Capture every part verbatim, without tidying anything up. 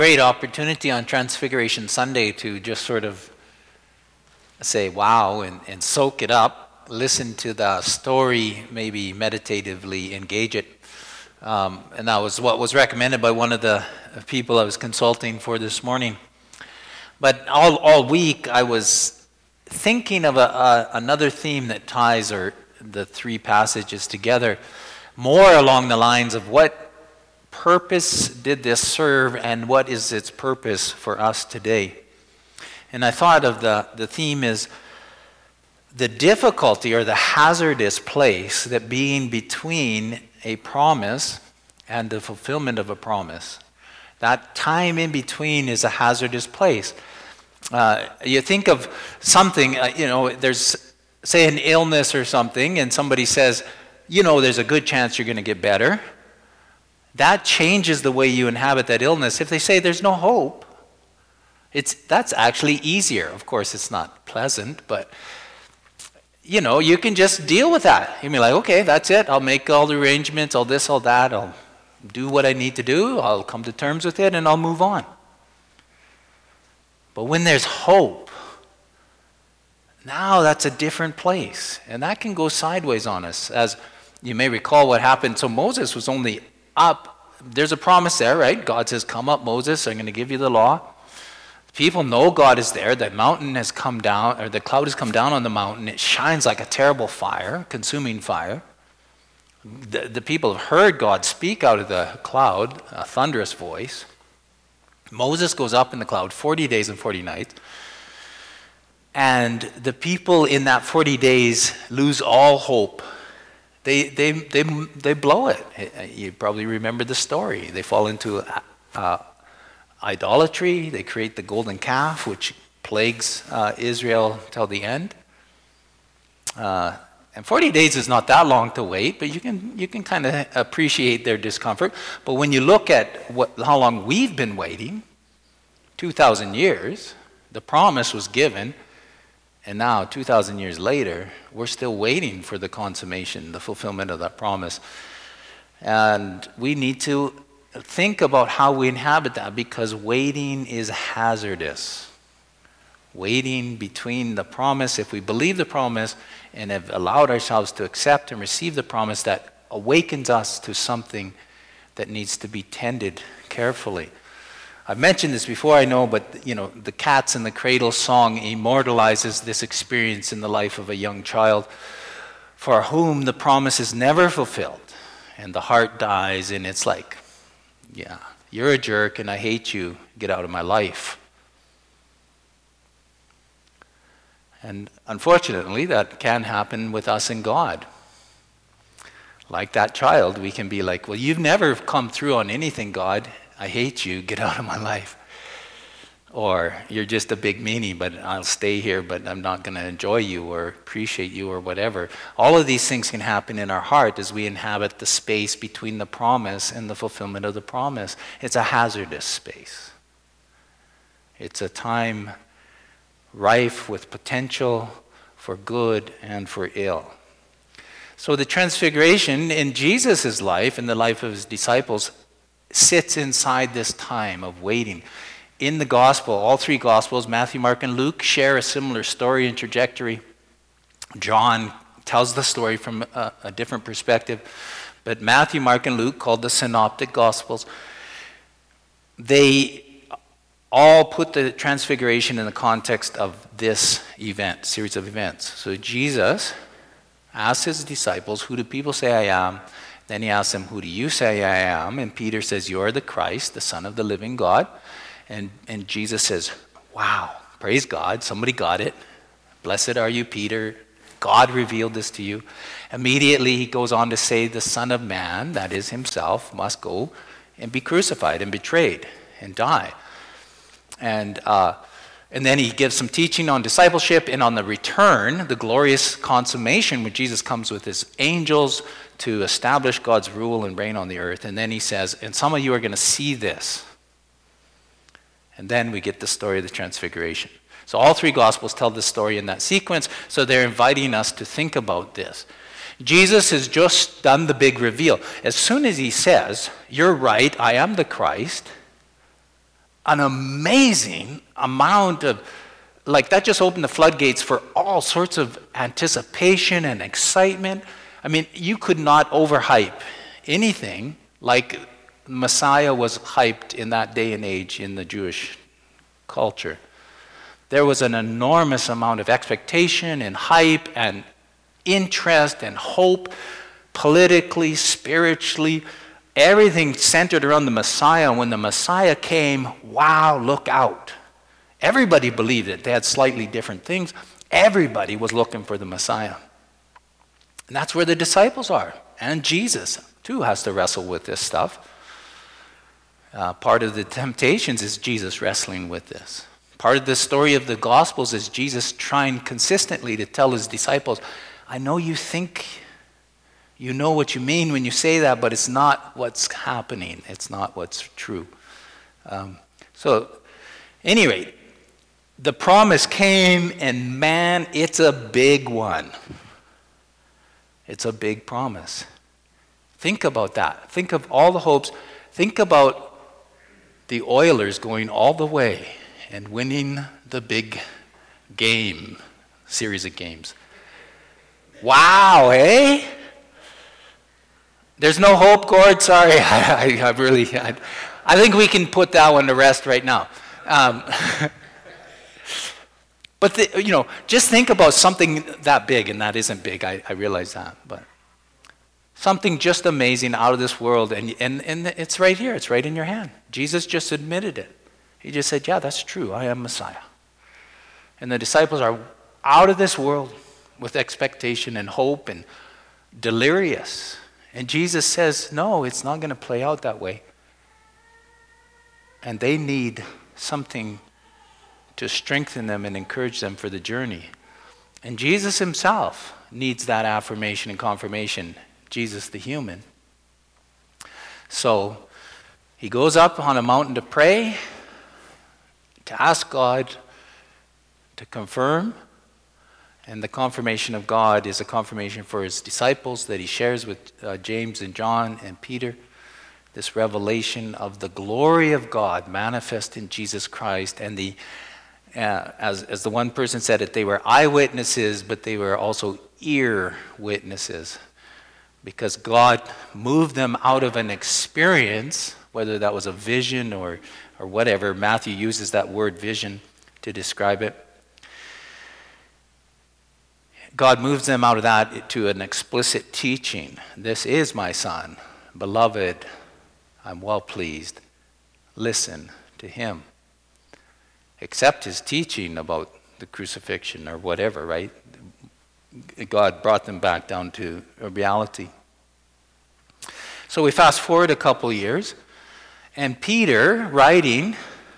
Great opportunity on Transfiguration Sunday to just sort of say wow and, and soak it up, listen to the story, maybe meditatively engage it. Um, and that was what was recommended by one of the people I was consulting for this morning. But all, all week I was thinking of a, a, another theme that ties or the three passages together, more along the lines of what purpose did this serve and what is its purpose for us today. And I thought of the, the theme is the difficulty or the hazardous place that being between a promise and the fulfillment of a promise. That time in between is a hazardous place. Uh, you think of something, uh, you know, there's, say, an illness or something, and somebody says, you know, there's a good chance you're going to get better. That changes the way you inhabit that illness. If they say there's no hope, it's that's actually easier. Of course, it's not pleasant, but you know, you can just deal with that. You can be like, okay, that's it. I'll make all the arrangements, all this, all that. I'll do what I need to do. I'll come to terms with it, and I'll move on. But when there's hope, now that's a different place, and that can go sideways on us. As you may recall, what happened. So Moses was only up. There's a promise there, right? God says, come up, Moses, I'm going to give you the law. People know God is there. The mountain has come down, or the cloud has come down on the mountain. It shines like a terrible fire, consuming fire. The, the people have heard God speak out of the cloud, a thunderous voice. Moses goes up in the cloud forty days and forty nights. And the people in that forty days lose all hope. They they they they blow it. You probably remember the story. They fall into uh, idolatry. They create the golden calf, which plagues uh, Israel till the end. Uh, and forty days is not that long to wait, but you can you can kind of appreciate their discomfort. But when you look at what how long we've been waiting, two thousand years, the promise was given. And now, two thousand years later, we're still waiting for the consummation, the fulfillment of that promise. And we need to think about how we inhabit that, because waiting is hazardous. Waiting between the promise, if we believe the promise and have allowed ourselves to accept and receive the promise, that awakens us to something that needs to be tended carefully. I've mentioned this before, I know, but you know, the Cats in the Cradle song immortalizes this experience in the life of a young child for whom the promise is never fulfilled, and the heart dies, and it's like, yeah, you're a jerk and I hate you, get out of my life. And unfortunately, that can happen with us and God. Like that child, we can be like, well, you've never come through on anything, God. I hate you, get out of my life. Or you're just a big meanie, but I'll stay here, but I'm not going to enjoy you or appreciate you or whatever. All of these things can happen in our heart as we inhabit the space between the promise and the fulfillment of the promise. It's a hazardous space. It's a time rife with potential for good and for ill. So the transfiguration in Jesus' life, in the life of his disciples, sits inside this time of waiting. In the gospel, all three gospels, Matthew, Mark, and Luke, share a similar story and trajectory. John tells the story from a, a different perspective. But Matthew, Mark, and Luke, called the synoptic gospels, they all put the transfiguration in the context of this event, series of events. So Jesus asked his disciples, who do people say I am? Then he asks them, who do you say I am? And Peter says, you are the Christ, the Son of the living God. And, and Jesus says, wow, praise God, somebody got it. Blessed are you, Peter. God revealed this to you. Immediately he goes on to say, the Son of Man, that is himself, must go and be crucified and betrayed and die. And uh, and then he gives some teaching on discipleship, and on the return, the glorious consummation when Jesus comes with his angels to establish God's rule and reign on the earth. And then he says, and some of you are going to see this. And then we get the story of the transfiguration. So all three gospels tell this story in that sequence, so they're inviting us to think about this. Jesus has just done the big reveal. As soon as he says, you're right, I am the Christ, an amazing amount of, like that just opened the floodgates for all sorts of anticipation and excitement. I mean, you could not overhype anything like Messiah was hyped in that day and age in the Jewish culture. There was an enormous amount of expectation and hype and interest and hope, politically, spiritually. Everything centered around the Messiah. When the Messiah came, wow, look out. Everybody believed it. They had slightly different things. Everybody was looking for the Messiah. And that's where the disciples are. And Jesus, too, has to wrestle with this stuff. Uh, part of the temptations is Jesus wrestling with this. Part of the story of the Gospels is Jesus trying consistently to tell his disciples, I know you think you know what you mean when you say that, but it's not what's happening. It's not what's true. Um, so, any rate, the promise came, and man, it's a big one. It's a big promise. Think about that. Think of all the hopes. Think about the Oilers going all the way and winning the big game, series of games. Wow, eh? There's no hope, Gord. Sorry, I, I, I really, I, I think we can put that one to rest right now. Um, but the, you know, just think about something that big, and that isn't big. I, I realize that, but something just amazing out of this world, and and and it's right here. It's right in your hand. Jesus just admitted it. He just said, "Yeah, that's true. I am Messiah." And the disciples are out of this world with expectation and hope and delirious. And Jesus says, no, it's not going to play out that way. And they need something to strengthen them and encourage them for the journey. And Jesus himself needs that affirmation and confirmation. Jesus the human. So he goes up on a mountain to pray, to ask God to confirm. And the confirmation of God is a confirmation for his disciples that he shares with uh, James and John and Peter. This revelation of the glory of God manifest in Jesus Christ. And the uh, as, as the one person said it, they were eyewitnesses, but they were also ear witnesses. Because God moved them out of an experience, whether that was a vision or, or whatever. Matthew uses that word vision to describe it. God moves them out of that to an explicit teaching. This is my son, beloved, I'm well pleased. Listen to him. Accept his teaching about the crucifixion or whatever, right? God brought them back down to a reality. So we fast forward a couple years, and Peter, writing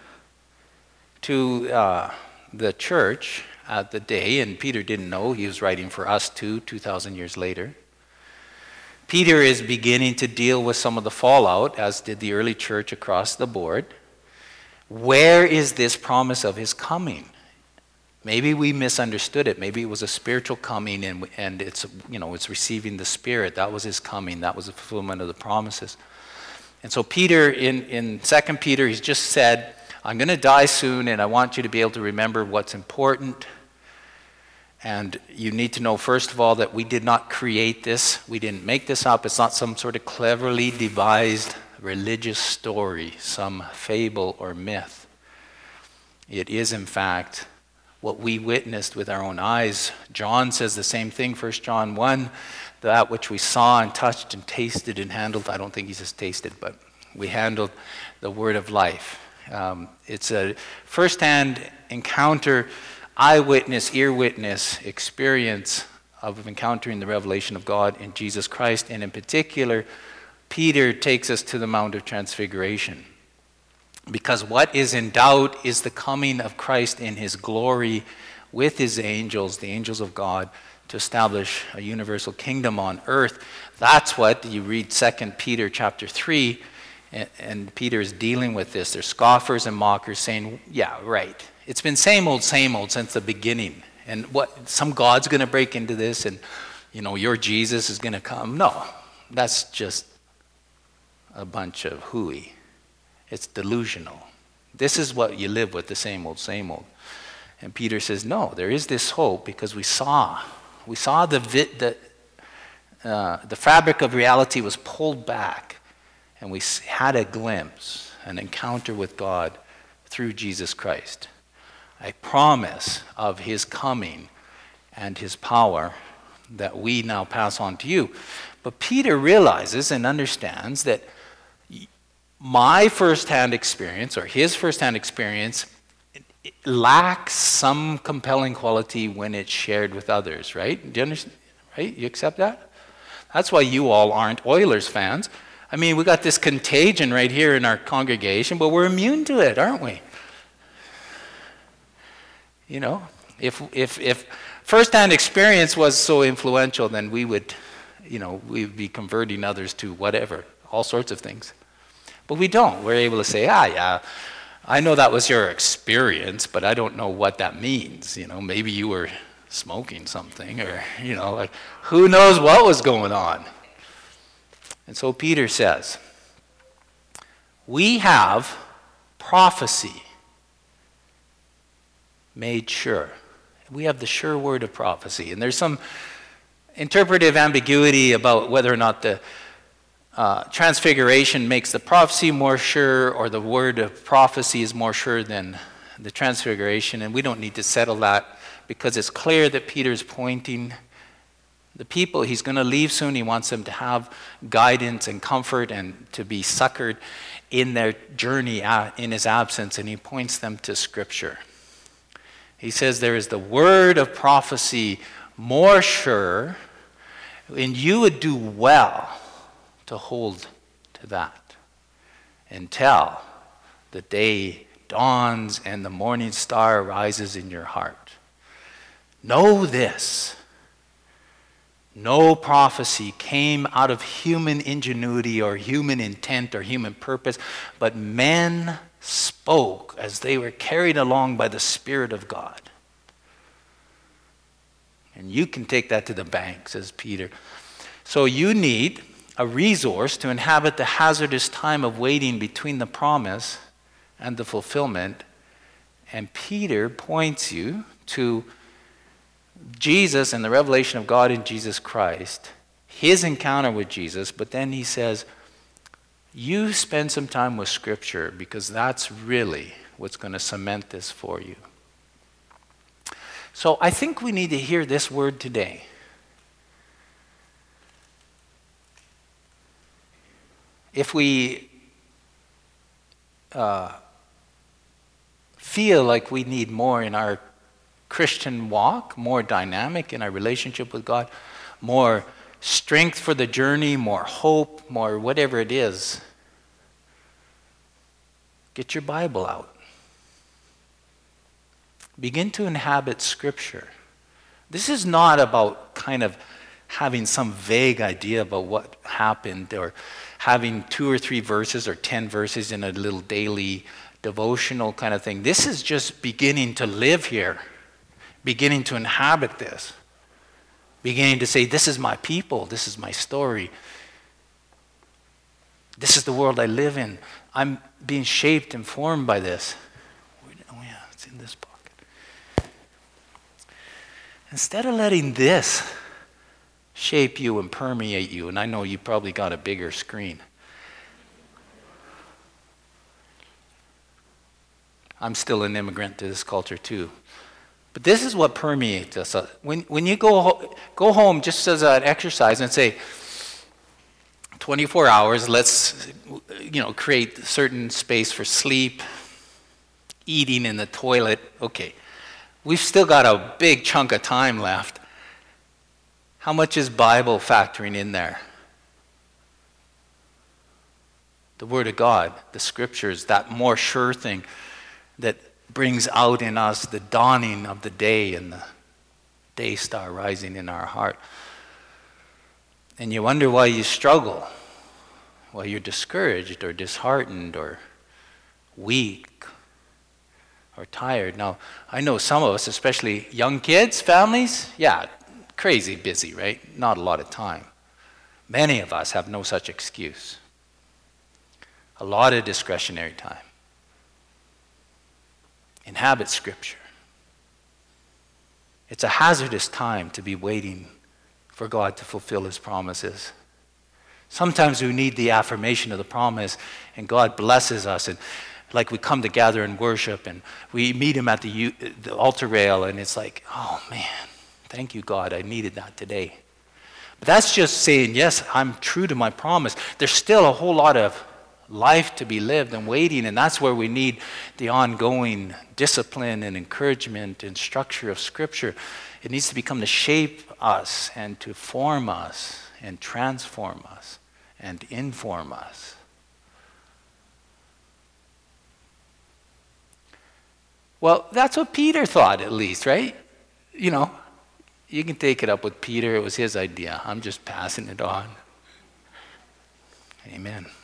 to uh, the church at the day, and Peter didn't know, he was writing for us too, two thousand years later. Peter is beginning to deal with some of the fallout, as did the early church across the board. Where is this promise of his coming? Maybe we misunderstood it. Maybe it was a spiritual coming, and and it's, you know, it's receiving the Spirit. That was his coming. That was the fulfillment of the promises. And so Peter, in, in Second Peter, he's just said, I'm going to die soon, and I want you to be able to remember what's important. And you need to know, first of all, that we did not create this. We didn't make this up. It's not some sort of cleverly devised religious story, some fable or myth. It is, in fact, what we witnessed with our own eyes. John says the same thing, First John one, that which we saw and touched and tasted and handled. I don't think he says tasted, but we handled the word of life. Um, it's a first-hand encounter, eyewitness, ear witness experience of encountering the revelation of God in Jesus Christ. And in particular, Peter takes us to the Mount of Transfiguration. Because what is in doubt is the coming of Christ in his glory with his angels, the angels of God, to establish a universal kingdom on earth. That's what you read Second Peter chapter three, and, and Peter is dealing with this. There's scoffers and mockers saying, yeah, right. It's been same old, same old since the beginning. And what, some God's going to break into this and, you know, your Jesus is going to come. No, that's just a bunch of hooey. It's delusional. This is what you live with, the same old, same old. And Peter says, no, there is this hope because we saw. We saw the, vi- the, uh, the fabric of reality was pulled back, and we had a glimpse, an encounter with God through Jesus Christ. A promise of his coming and his power that we now pass on to you. But Peter realizes and understands that my firsthand experience, or his firsthand experience, it lacks some compelling quality when it's shared with others, right? Do you understand? Right? You accept that? That's why you all aren't Oilers fans. I mean, we got this contagion right here in our congregation, but we're immune to it, aren't we? You know, if if if firsthand experience was so influential, then we would, you know, we'd be converting others to whatever, all sorts of things. But we don't. We're able to say, ah, yeah, I know that was your experience, but I don't know what that means. You know, maybe you were smoking something, or, you know, like, who knows what was going on. And so Peter says, we have prophecy made sure. We have the sure word of prophecy. And there's some interpretive ambiguity about whether or not the uh, transfiguration makes the prophecy more sure, or the word of prophecy is more sure than the transfiguration. And we don't need to settle that, because it's clear that Peter's pointing the people he's going to leave soon. He wants them to have guidance and comfort and to be succored in their journey in his absence. And he points them to Scripture. He says there is the word of prophecy more sure, and you would do well to hold to that until the day dawns and the morning star rises in your heart. Know this: no prophecy came out of human ingenuity or human intent or human purpose, but men spoke as they were carried along by the Spirit of God. And you can take that to the bank, says Peter. So you need a resource to inhabit the hazardous time of waiting between the promise and the fulfillment. And Peter points you to Jesus and the revelation of God in Jesus Christ, his encounter with Jesus, but then he says, you spend some time with Scripture, because that's really what's going to cement this for you. So I think we need to hear this word today. If we uh, feel like we need more in our Christian walk, more dynamic in our relationship with God, more strength for the journey, more hope, more whatever it is, get your Bible out. Begin to inhabit Scripture. This is not about kind of having some vague idea about what happened, or having two or three verses or ten verses in a little daily devotional kind of thing. This is just beginning to live here, beginning to inhabit this, beginning to say, this is my people, this is my story, this is the world I live in. I'm being shaped and formed by this. Oh yeah, it's in this pocket. Instead of letting this shape you and permeate you, and I know you probably got a bigger screen. I'm still an immigrant to this culture too. But this is what permeates us. When, when you go, go home just as an exercise and say, twenty-four hours, let's you know, create certain space for sleep, eating in the toilet. Okay, we've still got a big chunk of time left. How much is Bible factoring in there? The Word of God, the Scriptures, that more sure thing that brings out in us the dawning of the day and the day star rising in our heart. And you wonder why you struggle, why you're discouraged or disheartened or weak or tired. Now, I know some of us, especially young kids, families, yeah, crazy busy, right? Not a lot of time. Many of us have no such excuse. A lot of discretionary time. inhabit Scripture. It's a hazardous time to be waiting for God to fulfill his promises. Sometimes we need the affirmation of the promise, and God blesses us, and like we come together and worship, and we meet him at the, the altar rail, and it's like, oh man, thank you, God, I needed that today. But that's just saying, yes, I'm true to my promise. There's still a whole lot of life to be lived and waiting, and that's where we need the ongoing discipline and encouragement and structure of Scripture. It needs to become to shape us and to form us and transform us and inform us. Well, that's what Peter thought, at least, right? You know, you can take it up with Peter. It was his idea. I'm just passing it on. Amen.